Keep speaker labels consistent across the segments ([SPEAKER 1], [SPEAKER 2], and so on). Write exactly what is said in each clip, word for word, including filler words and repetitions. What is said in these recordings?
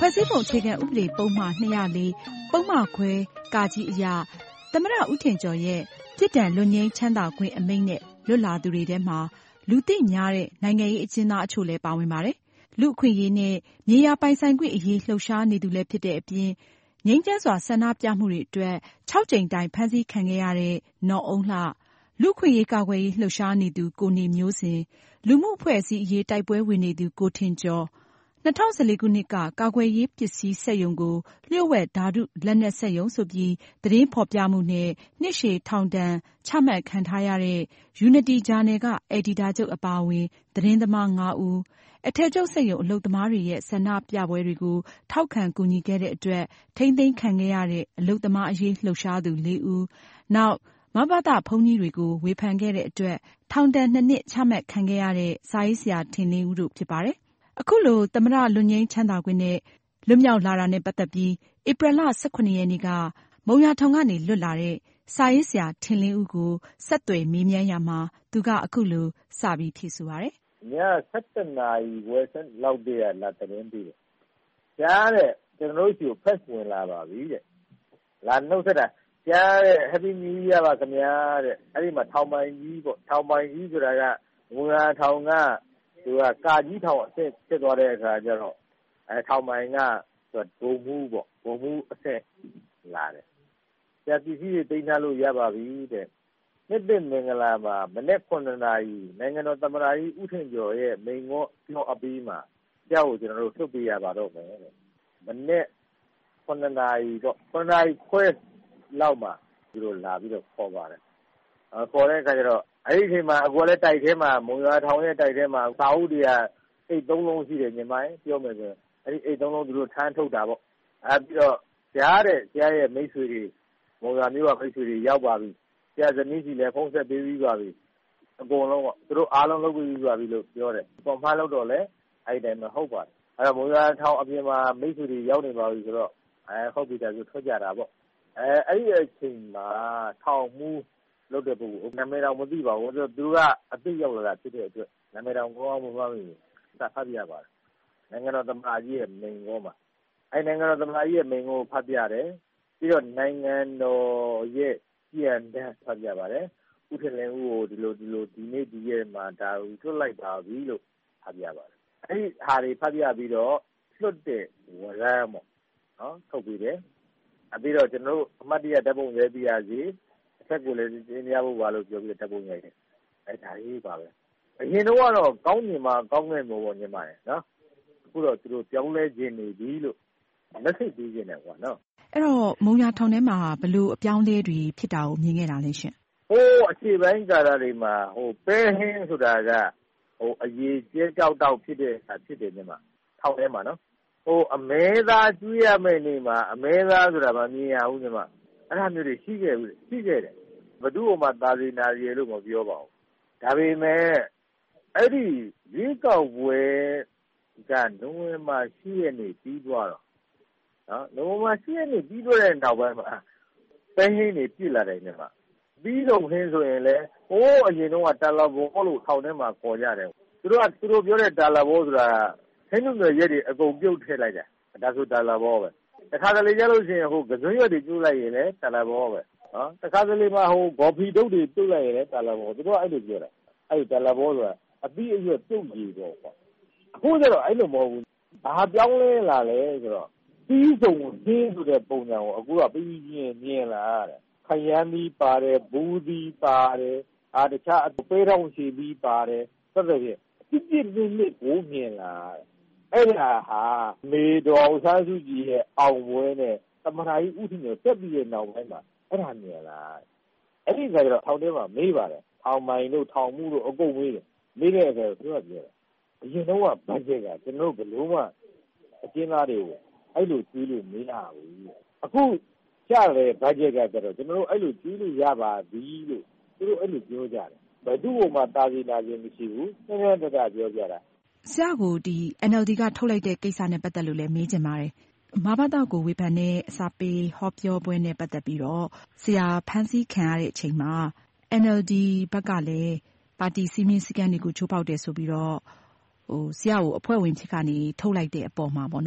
[SPEAKER 1] ဖွဲ့စည်းပုံအခြေခံဥပဒေပုံမှားနှစ်ရလေးပုံမှားခွဲကာကြီးအရာသမ္မတဦးထင်ကျော်ရဲ့ပြစ်ဒဏ်လွတ်ငြိမ်းချမ်းသာခွင့်အမိန့်နဲ့လွတ်လာသူတွေထဲမှာလူသိများတဲ့နိုင်ငံရေးအကျဉ်းသားအချို့လည်းပါဝင်ပါတယ်။လူအခွင့်အရေးနဲ့မြေယာပိုင်ဆိုင်ခွင့်အရေးလှုပ်ရှားနေသူလည်းဖြစ်တဲ့အပြင်ငြိမ်းချမ်းစွာဆန္ဒပြမှုတွေအတွက်ခြောက်ကြိမ်တိုင်ဖမ်းဆီးခံခဲ့ရတဲ့နော်အုန်းလှ၊လူ့အခွင့်အရေးကာကွယ်ရေးလှုပ်ရှားနေသူကိုနေမျိုးဇင်၊လူမှုအဖွဲ့အစည်းအရေးတိုက်ပွဲဝင်နေသူကိုထင်ကျော်၂၀၁၄ခုနှစ်ကကာကွယ်ရေးပစ္စည်းစက်ရုံကိုလျှို့ဝှက်ဓါတုလက်နက်စက်ရုံဆိုပြီးသတင်းဖော်ပြမှုနဲ့နှစ်ရှည်ထောင်ဒဏ်ချမှတ်ခံထားရတဲ့ Unity ဂျာနယ်က အယ်ဒီတာချုပ်အပါအဝင်သတင်းသမားငါးဦး၊အထည်ချုပ်စက်ရုံအလုပ်သမားတွေရဲ့ဆန္ဒပြပွဲတွေကိုထောက်ခံကူညီခဲ့တဲ့အတွက်ထိန်းသိမ်းခံခဲ့ရတဲ့အလုပ်သမားအရေးလှုပ်ရှားသူလေးဦး၊နောက်မဘသဘုန်းကြီးတွေကိုဝေဖန်ခဲ့တဲ့အတွက်ထောင်ဒဏ်နှစ်နှစ်ချမှတ်ခံခဲ့ရတဲ့စာရေးဆရာထင်လင်းဦးတို့ဖြစ်ပါတယ်။အခုလိုသမ္မတလွတ်ငြိမ်းချမ်းသာခွင့်နဲ့လွတ်မြောက်လာတာနဲ့ပတ်သက်ပြီးဧပြီလ၁၇ရက်နေ့ကမုံရွာထောင်ကနေလွတ်လာတဲ့စာရေးဆရာထင်လင်းဦးကိုဆက်သွယ်မေးမြန်းရာမှာသူကအခုလိုစပြီးဖြေဆိုပါတယ်
[SPEAKER 2] ။ည၁၁နာရီဝယ်လောက်တည်းကလာသတင်းပေးတယ်။ကြားတဲ့ကျွန်တော်တို့စီကိုဖက်ဝင်လာပါပြီတဲ့။လာနှုတ်ဆက်တာကြားတဲ့ Happy New Year ပါခင်ဗျာတဲ့။အဲ့ဒီမှာထောင်ပိုင်ကြီးပေါ့ထောင်ပိုင်ကြီးဆိုတာကမုံရွာထောင်ကသူကကာကြီးထောင်အဆင့်ဖြစ်သွားတဲ့အခါကျတော့အဲထောင်ပိုင်ကဘုံမှုပေါ့ဘုံမှုအဆင့်လာတယ်။ဆရာပစ္စည်းတွေတင်ထားလို့ရပါပြီတဲ့။နှစ်သိမင်္ဂလာမှာမနေ့ခုနှစ်နာရီနိုင်ငံတော်သမ္မတကြီးဦးထင်ကျော်ရဲ့မိန့်ခွန်းပြောအပြီးမှာကြောက်ကိုကျွန်တော်တို့လွှတ်ပေးရပါတော့မယ်တဲ့။မနေ့ခုနှစ်နာရီတော့ခုနှစ်နာရီခွဲလောက်မှာသူတို့လာပြီးတော့ခေါ်ပါတယ်။အဲခေါ်တဲ့အခါကျတော့အဲ့ဒီအချိန်မှာအကူလည်းတိုက်ထဲမှာမုံရွာထောင်ရဲ့တိုက်ထဲမှာစာအုပ်တွေကအိတ်သုံးလုံးရှိတယ်ညီမကြီးပြောမယ်ဆိုရင်အဲ့ဒီအိတ်သုံးလုံးသူတို့ထမ်းထုတ်တာပေါ့။အဲပြီးတော့ကြားတဲ့ကြားရဲ့မိတ်ဆွေတွေမုံရွာမြို့ကမိတ်ဆွေတွေရောက်ပါပြီ။ဆရာဇနီးကြီးလည်းဖုန်းဆက်ပေးပြီးပါပြီ။အကုန်လုံးပေါ့သူတို့အားလုံးလုပ်ပြီးပါပြီလို့ပြောတယ်။ပေါ်မှားလို့တော့လည်းအဲ့ဒီတိုင်းမဟုတ်ပါဘူး။အဲ့တော့မုံရွာထောင်အပြင်မှာမိတ်ဆွေတွေရောက်နေပါပြီဆိုတော့အဲဟုတ်ပြီဒါဆိုထွက်ကြတာပေါ့။အဲအဲ့ဒီအချိန်မှာထောင်မှုလုပ်တဲ့ပုဂ္ဂိုလ်နာမည်တော်မသိပါဘူးသူကအသိရောက်လာတာဖြစ်တဲ့အတွက်နာမည်တော်ကောင်းမှမမှတ်မိဘူးစဖတ်ပြပါတယ်နိုင်ငံတော်သမ္မတကြီးရဲ့မိန့်ခွန်းမှာအဲနိုင်ငံတော်သမ္မတကြီးရဲ့မိန့်ခွန်းကိုဖတ်ပြတယ်ပြီးတော့နိုင်ငံတော်ရဲ့ကြည်ံတန်းဖတ်ပြပါတယ်ဦးထင်လင်းဦးကိုဒီလိုဒီလိုဒီနေ့ဒီရက်မှာဒါကိုထွက်လိုက်ပါပြီလို့ဖတ်ပြပါတယ်အဲဒီဟာတွေဖတ်ပြပြီးတော့လွတ်တဲ့ဝရမ်းပေါ့နော်ထုတ်ပြီးတယ်အပြီးတော့ကျွန်တော်တို့အမှတ်တရဓာတ်ပုံရေးပြရစီဆက်ကိုလည်းသင်ပြဖို့ပါလို့ပြောပြီးတပ်ပုံရိုက်တယ်အဲဒါကြီးပါပဲအရင်တော့ကတော့ကောင်းနေမှာကောင်းနေမှာပေါ့ညီမရယ်နော်အခုတော့သူတို့ပြောင်းလဲခြင်းနေပြီလို့လက်စိတ်ပြီးခြင်းတယ်ကွာနော်
[SPEAKER 1] အဲ့တော့မုံရွာထောင်ထဲမှာဘလို့အပြောင်းလဲတွေဖြစ်တာကိုမြင်ခဲ့တာလဲရှင်
[SPEAKER 2] ဟိုးအခြေပိုင်းကာလတွေမှာဟိုပဲဟင်းဆိုတာကဟိုအရေးကျဲကြောက်တောက်ဖြစ်တဲ့အခါဖြစ်တယ်ညီမထောင်ထဲမှာနော်ဟိုအမဲသားကျွေးရမယ့်နေမှာအမဲသားဆိုတာမမြင်ရဘူးညီမအဲ့ဒါမျိုးတွေရှိခဲ့ဘူးရှိခဲ့တယ်ဘဒု့မှသာသနာရည်လို့မပြောပါဘူးဒါပေမဲ့အဲ့ဒီရွေးကောက်ပွဲကနိုဝင်ဘာ၈ရက်နေ့ပြီးသွားတော့နော်နိုဝင်ဘာ၈ရက်နေ့ပြီးသွားတဲ့နောက်ပိုင်းမှာပဲဟင်းတွေပြစ်လာတယ်ညီမပြီးတော့ဟင်းဆိုရင်လေဟိုးအရင်တော့တာလာဘောလို့ထောင်ထဲမှာခေါ်ကြတယ်သူတို့ကသူတို့ပြောတဲ့တာလာဘောဆိုတာဟင်းတို့ရဲ့ရက်တွေအကုန်ပြုတ်ထည့်လိုက်တယ်ဒါဆိုတာလာဘောပဲတခါတလေကြလို့ရှိရင်ဟိုကစွန်းရွက်တွေကျိုးလိုက်ရင်လည်းတာလာဘောပဲနော်တခါတလေမှာဟိုဂေါ်ဖီတုပ်တွေပြုတ်လိုက်ရင်လည်းတာလာဘောသူတို့အဲ့လိုပြောတာအဲ့ဒီတာလာဘောဆိုတာအပြီးအရွက်ပြုတ်ကြီးတော့ပေါ့အခုကျတော့အဲ့လိုမဟုတ်ဘူးဘာပြောင်းလဲလာလဲဆိုတော့ပြီးဆုံးသင်းဆိုတဲ့ပုံစံကိုအခုကပြီးပြင်းမြင်လာတယ်ခရမ်းပြီးပါတယ်ဘူးသီးပါတယ်အားတခြားအပေးတော်ရှိပြီးပါတယ်ဆက်တဲ့ပြစ်ပြစ်ပြစ်ပြစ်ကိုမြင်လာအဲ့ဒါဟာမေတော်ဆန်းစုကြည်ရဲ့အောင်ပွဲနဲ့သမ္မတကြီးဦးထင်ကျော်တက်ပြီးတဲ့နောက်ပိုင်းမှာအဲ့ဒါမြင်လာအဲ့ဒီကကြတော့ထောင်ထဲမှာမေးပါတယ်ထောင်မိုင်တို့ထောင်မှုတို့အကုန်မေးတယ်မေးတဲ့အခါသူကပြောတယ်အရင်တော့ဘတ်ဂျက်ကကျွန်တော်တို့ဘယ်လိုမှအကျဉ်းသားတွေကိုအဲ့လိုကျွေးလို့မရဘူးအခုကြားတယ်ဘတ်ဂျက်ကကြတော့ကျွန်တော်တို့အဲ့လိုကျွေးလို့ရပါပြီလို့သူတို့အဲ့လိုပြောကြတယ်ဘယ်သူ့ဘုံမှာတာစီနာခြင်းမရှိဘူးနည်းနည်းတတပြောကြတာ
[SPEAKER 1] ဆရာကိုဒီ N L D ကထုတ်လိုက်တဲ့ကိစ္စနဲ့ပတ်သက်လို့လည်းမေးချင်ပါတယ်မဘသကိုဝေဖန်တဲ့အစာပေးဟောပြောပွဲနဲ့ပတ်သက်ပြီးတော့ဆရာဖမ်းဆီးခံရတဲ့အချိန်မှာ N L D ဘက်ကလည်းပါတီစည်းမျဉ်းစည်းကမ်းတွေကိုချိုးဖောက်တယ်ဆိုပြီးတော့ဟိုဆရာကိုအဖွဲ့ဝင်ဖြစ်ကနေထုတ်လိုက်တဲ့အပေါ်မှာပေါ့နော်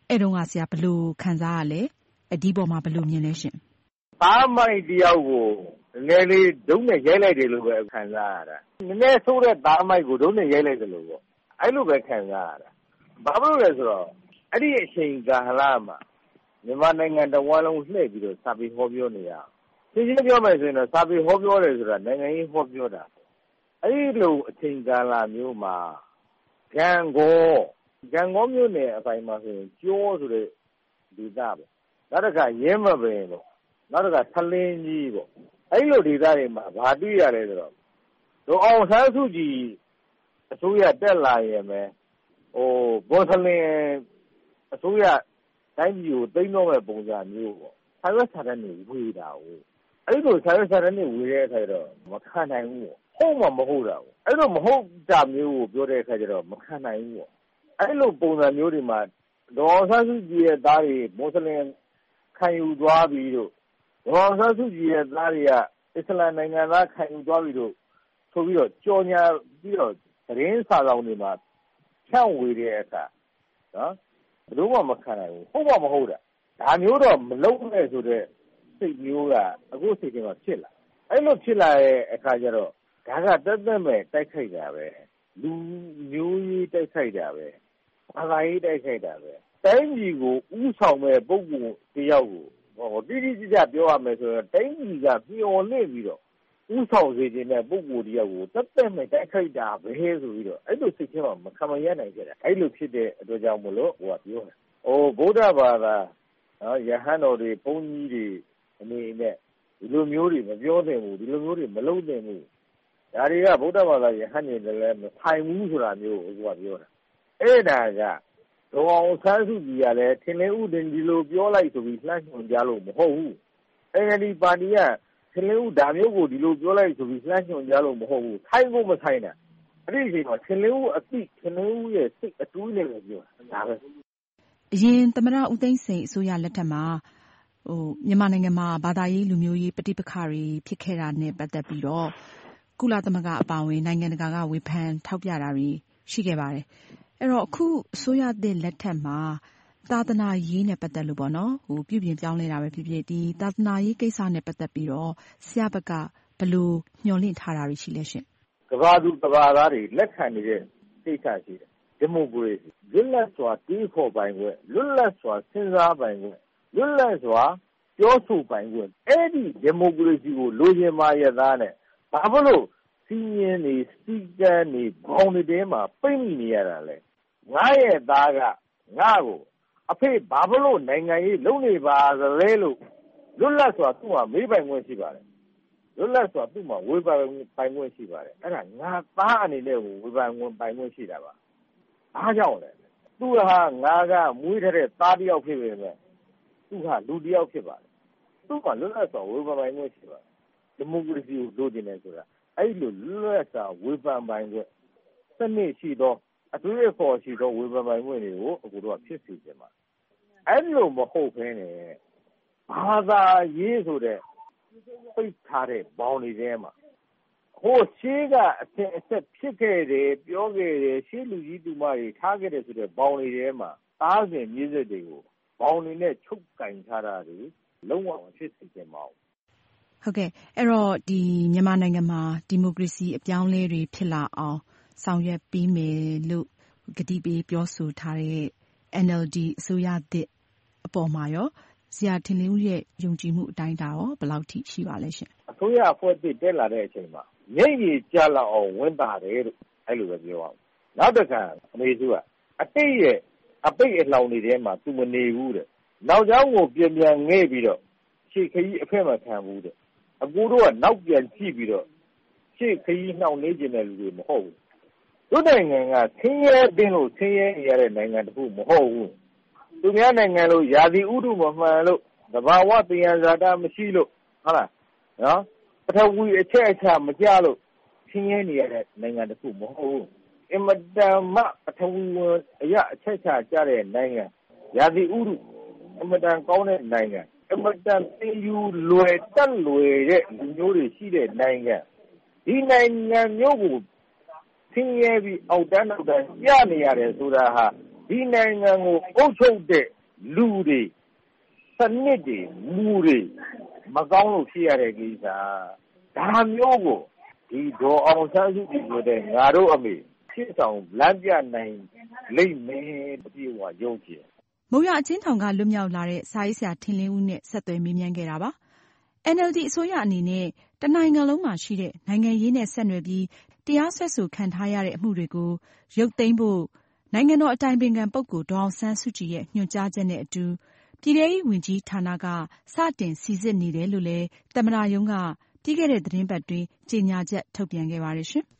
[SPEAKER 1] အဲ့တုန်းကဆရာဘယ်လိုခံစားရလဲအဒီပေါ်မှာဘယ်လိုမြင်လဲရှင်
[SPEAKER 2] သားမိုက်တယောက်ကိုငယ်လေးဒုံးနဲ့ရိုက်လိုက်တယ်လို့ပဲခံစားရတာနည်းနည်းဆိုးတဲ့သားမိုက်ကိုဒုံးနဲ့ရိုက်လိုက်တယ်လို့ပေါ့အဲ့လိုပဲခံစားရတာဘာလို့လဲဆိုတော့အဲ့ဒီအချိန်ကာလမှာမြန်မာနိုင်ငံတဝန်းလုံးလှည့်ပြီးတော့စာပေဟောပြောနေရရှင်းရှင်းပြောမယ်ဆိုရင်တော့စာပေဟောပြောတယ်ဆိုတာနိုင်ငံရေးဟောပြောတာအဲ့ဒီလိုအချိန်ကာလမျိုးမှာဂံကောဂံကောမျိုးနဲ့အပိုင်းမှာဆိုရင်ကျောဆိုတဲ့ဒေသပေါ့နောက်တစ်ခါရဲမပင်ပေါ့နောက်တစ်ခါဆလင်းကြီးပေါ့အဲ့လိုဒေသတွေမှာဘာတွေ့ရလဲဆိုတော့ဒေါ်အောင်ဆန်းစုကြည်အစိုးရတက်လာရင်ပဲဟိုဘောဆလင်းအစိုးရတိုင်းပြည်ကိုသိမ်းတော့မဲ့ပုံစံမျိုးပေါ့ဆာရွက်ဆာတန်းတွေဝေးတာဟုတ်အဲ့လိုဆာရွက်ဆာတန်းတွေဝေးတဲ့အခါကျတော့မခံနိုင်ဘူးပေါ့ဟုတ်မှမဟုတ်တာပေါ့အဲ့လိုမဟုတ်တာမျိုးကိုပြောတဲ့အခါကျတော့မခံနိုင်ဘူးပေါ့အဲ့လိုပုံစံမျိုးတွေမှာဒေါ်အောင်ဆန်းစုကြည်ရဲ့သားတွေမွတ်စလင်ခံယူသွားပြီးတော့ဒေါ်အောင်ဆန်းစုကြည်ရဲ့သားတွေကအစ္စလာမ်နိုင်ငံသားခံယူသွားပြီးတော့ဆိုပြီးတော့ကြော်ညာပြီးတော့သတင်းစာဆောင်တွေမှာဖြန့်ဝေတဲ့အခါနော်ဘယ်တော့မှမခံနိုင်ဘူးဟုတ်မှမဟုတ်တာဒါမျိုးတော့မလုပ်နဲ့ဆိုတဲ့စိတ်မျိုးကအခုစိတ်ထဲမှာဖြစ်လာအဲ့လိုဖြစ်လာတဲ့အခါကျတော့ဒါကတက်တက်မဲ့တိုက်ခိုက်တာပဲလူမျိုးရေးတိုက်ခိုက်တာပဲဘာသာရေးတိုက်ခိုက်တာပဲတိုင်းပြည်ကိုဥဆောင်မဲ့ပုဂ္ဂိုလ်တယောက်ကိုဟောတိတိကျကျပြောရမယ်ဆိုတော့တိုင်းပြည်ကမျော်လင့်ပြီးတော့ဥဆောင်စေခြင်းတဲ့ပုဂ္ဂိုလ်တယောက်ကိုတက်တက်မဲ့တိုက်ခိုက်တာပဲဆိုပြီးတော့အဲ့လိုစိတ်ထဲမှာမခံမရနိုင်ကြတာအဲ့လိုဖြစ်တဲ့အတွက်ကြောင့်မလို့ဟိုကပြောတာဟိုဗုဒ္ဓဘာသာနော်ယဟန်တော်တွေဘုန်းကြီးတွေအနေနဲ့ဒီလိုမျိုးတွေမပြောသင့်ဘူးဒီလိုမျိုးတွေမလုပ်သင့်ဘူးဒါတွေကဗုဒ္ဓဘာသာယဟန်တွေလည်းမဆိုင်ဘူးဆိုတာမျိုးကိုဟိုကပြောတာအဲ့ဒါကဒေါ်အောင်ဆန်းစုကြည်ကလည်းထင်လင်းဥတင်ဒီလိုပြောလိုက်ဆိုပြီးလှမ်းညွှန်ကြားလို့မဟုတ်ဘူးအဲ့ဒီပါတီကထင်လင်းဥဒါမျိုးကိုဒီလိုပြောလိုက်ဆိုပြီးလှမ်းညွှန်ကြားလို့မဟုတ်ဘူးထိုင်ဖို့မဆိုင်တာအဲ့ဒီအချိန်မှာထင်လင်းဥအတိထင်လင်းဥရဲ့စိတ်အတူးနဲ့ပဲပြောတာဒါပဲ
[SPEAKER 1] အရင်သမ္မတဦးသိန်းစိန်အစိုးရလက်ထက်မှာဟိုမြန်မာနိုင်ငံမှာဘာသာရေးလူမျိုးရေးပဋိပက္ခတွေဖြစ်ခဲ့တာနဲ့ပတ်သက်ပြီးတော့ကုလသမဂ္ဂအပါအဝင်နိုင်ငံတကာကဝေဖန်ထောက်ပြတာတွေရှိခဲ့ပါတယ်အဲ့တော့အခုအစိုးရသစ်လက်ထက်မှာသာသနာရေးနဲ့ပတ်သက်လို့ပေါ့နော်ဟိုပြုပြင်ပြောင်းလဲတာပဲဖြစ်ဖြစ်ဒီသာသနာရေးကိစ္စနဲ့ပတ်သက်ပြီးတော့ဆရာဘက်ကဘယ်လိုညှော်လင့်ထားတာတွေရှိလဲရှင်
[SPEAKER 2] ကဘာသူကဘာသားတွေလက်ခံနေတဲ့ကိစ္စရှိတယ်ဒီမိုကရေစီလွတ်လပ်စွာတီးခေါ်ပိုင်ခွင့်လွတ်လပ်စွာစဉ်းစားပိုင်ခွင့်လွတ်လပ်စွာပြောဆိုပိုင်ခွင့်အဲ့ဒီဒီမိုကရေစီကိုလိုချင်မှရသားနဲ့ဘာဖြစ်လို့စီးရင်နေစီကံနေဘောင်တွေထဲမှာပိတ်မိနေရတာလဲငါရဲ့သားကငါ့ကိုအဖေဘာဖြစ်လို့နိုင်ငံရေးလုပ်နေပါသလဲလို့လွတ်လပ်စွာသူ့မှာမေးပိုင်ခွင့်ရှိပါတယ်လွတ်လပ်စွာသူ့မှာဝေဖန်ပိုင်ခွင့်ရှိပါတယ်အဲ့ဒါငါသားအနေနဲ့ဝေဖန်ပိုင်ခွင့်ရှိတာပါအားကြောင့်လဲသူဟာငါကမွေးထားတဲ့သားတယောက်ဖြစ်ပေမဲ့သူဟာလူတယောက်ဖြစ်ပါတယ်သူ့မှာလွတ်လပ်စွာဝေဖန်ပိုင်ခွင့်ရှိပါတယ်ဒီမိုကရေစီကိုလိုချင်တယ်ဆိုတာအဲ့လိုလွတ်လပ်စွာဝေဖန်ပိုင်ခွင့်စနစ်ရှိသောအတွေ့အခေါ်ရှိသောဝေဖန်ပိုင်ခွင့်တွေကိုအခုတော့ဖြစ်စေချင်ပါအဲ့လိုမဟုတ်ဘဲနဲ့ဘာသာရေးဆိုတဲ့ပိတ်ထားတဲ့ဘောင်တွေထဲမှာဟိုရှေးကအဆက်အဆက်ဖြစ်ခဲ့တယ်ပြောခဲ့တယ်ရှေးလူကြီးသူမတွေထားခဲ့တယ်ဆိုတဲ့ဘောင်တွေထဲမှာသားစဉ်မြေစစ်တွေကိုဘောင်တွေနဲ့ချုပ်ကင်ထားတာတွေလုံးဝမဖြစ်စေချင်ပါဘူး
[SPEAKER 1] ဟုတ်ကဲ့အဲ့တော့ဒီမြန်မာနိုင်ငံမှာဒီမိုကရေစီအပြောင်းလဲတွေဖြစ်လာအောင်ဆောင်ရွက်ပေးမယ်လို့ကတိပေးပြောဆိုထားတဲ့ အန် အယ်လ် ဒီ အစိုးရသစ်အပေါ်မှာရောဆရာထင်လင်းဦးရဲ့ယုံကြည်မှုအတိုင်းအတာရောဘယ်လောက်ထိရှိပါလဲရှင်
[SPEAKER 2] အစိုးရအဖွဲ့သစ်တက်လာတဲ့အချိန်မှာမျက်ရည်ကျလောက်အောင်ဝန်တာတယ်လို့အဲ့လိုပဲပြောအောင်နောက်တစ်ခါအမေစုကအတိတ်ရဲ့အပိတ်အလောင်တွေထဲမှာသူမနေဘူးတဲ့နောက်ကျောင်းကိုပြန်ပြန်ငဲ့ပြီးတော့ရှေ့ခရီးအဖက်မခံဘူးတဲ့အကူတို့ကနောက်ပြန်ကြည့်ပြီးတော့ရှေ့ခရီးနှောင့်နှေးခြင်းတဲ့လူတွေမဟုတ်ဘူးတို့နိုင်ငံကဆင်းရဲတင်းလို့ဆင်းရဲနေရတဲ့နိုင်ငံတစ်ခုမဟုတ်ဘူးသူများနိုင်ငံလို့ယာစီဥတုမမှန်လို့သဘာဝသယံဇာတမရှိလို့ဟုတ်လားနော်ပထဝီအချက်အချာမကြလို့ဆင်းရဲနေရတဲ့နိုင်ငံတစ်ခုမဟုတ်ဘူးအင်မတန်မှပထဝီဝင်အရာအချက်အချာကြတဲ့နိုင်ငံယာစီဥတုအင်မတန်ကောင်းတဲ့နိုင်ငံအင်မတန်သင်ယူလွယ်တက်လွယ်တဲ့လူမျိုးတွေရှိတဲ့နိုင်ငံဒီနိုင်ငံမျိုးကိုဆင်းရဲပြီးအောက်တန်းအောက်တန်းပြနေရတယ်ဆိုတာဟာဒီနိုင်ငံကိုအုပ်ချုပ်တဲ့လူတွေစနစ်တွေမူတွေမကောင်းလို့ဖြစ်ရတဲ့ကိစ္စဒါမျိုးကိုဒီဒေါ်အောင်ဆန်းစုကြည်ဆိုတဲ့ငါတို့အမေဖြစ်ဆောင်လမ်းပြနိုင်လိမ့်မယ်ပြေဝယုံကြည်
[SPEAKER 1] မုံရအချင်းထောင်ကလွတ်မြောက်လာတဲ့စာရေးဆရာထင်လင်းဦးနဲ့ဆက်သွယ်မေးမြန်းခဲ့တာပါ။ အန်အယ်လ်ဒီ အစိုးရအနေနဲ့တနိုင်ငံလုံးမှာရှိတဲ့နိုင်ငံရေးနဲ့ဆက်နွယ်ပြီးတရားစွဲဆိုခံထားရတဲ့အမှုတွေကိုရုပ်သိမ်းဖို့နိုင်ငံတော်အတိုင်ပင်ခံပုဂ္ဂိုလ်ဒေါ်အောင်ဆန်းစုကြည်ရဲ့ညွှန်ကြားချက်နဲ့အတူပြည်ထဲရေးဝန်ကြီးဌာနကစတင်စိစစ်နေတယ်လို့လည်းသမ္မတရုံးကပြီးခဲ့တဲ့သီတင်းပတ်တွင်းကြေညာချက်ထုတ်ပြန်ခဲ့ပါတယ်ရှင်။